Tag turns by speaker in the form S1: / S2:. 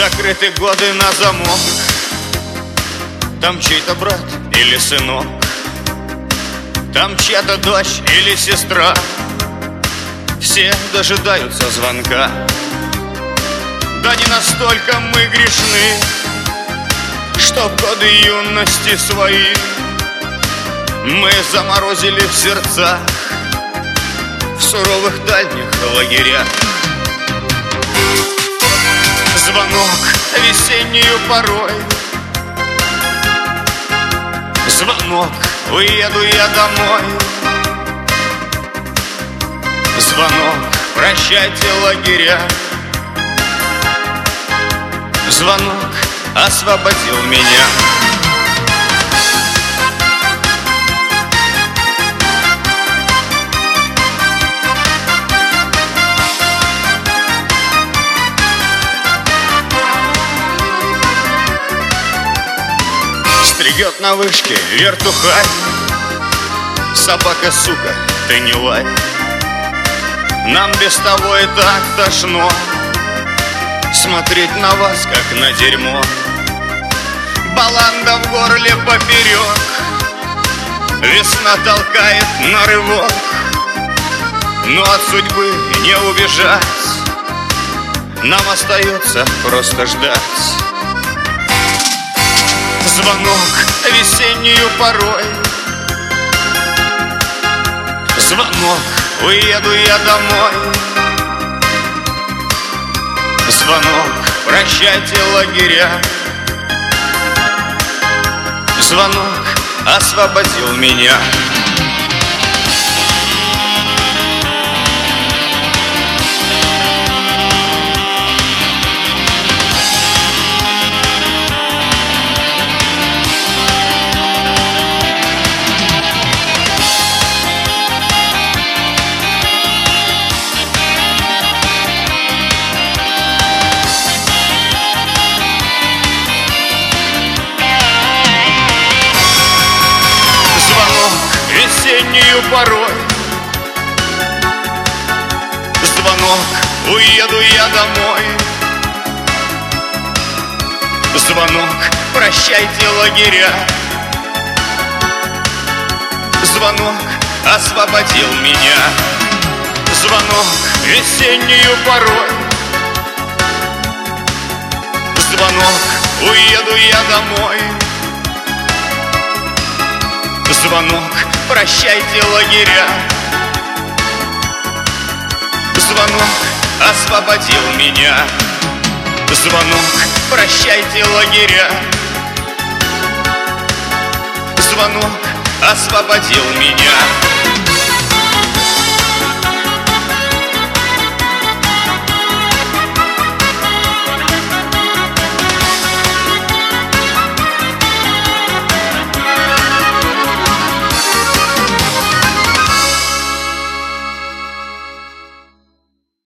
S1: Закрыты годы на замок, там чей-то брат или сынок, там чья-то дочь или сестра. Все дожидаются звонка. Да не настолько мы грешны, чтоб годы юности свои мы заморозили в сердцах, в суровых дальних лагерях. Звонок весеннюю порой, звонок, уеду я домой. Звонок, прощайте лагеря. Звонок освободил меня. Стригет на вышке вертухай. Собака, сука, ты не лай. Нам без того и так тошно смотреть на вас, как на дерьмо. Баланда в горле поперек, весна толкает на рывок. Но от судьбы не убежать, нам остается просто ждать. Звонок весеннюю порой, звонок, уеду я домой. Звонок, прощайте лагеря. Звонок освободил меня. Весеннюю порой, звонок, уеду я домой. Звонок, прощайте лагеря. Звонок освободил меня. Звонок весеннюю порой, звонок, уеду я домой. Звонок, прощайте лагеря. Звонок освободил меня. Звонок, прощайте лагеря. Звонок освободил меня.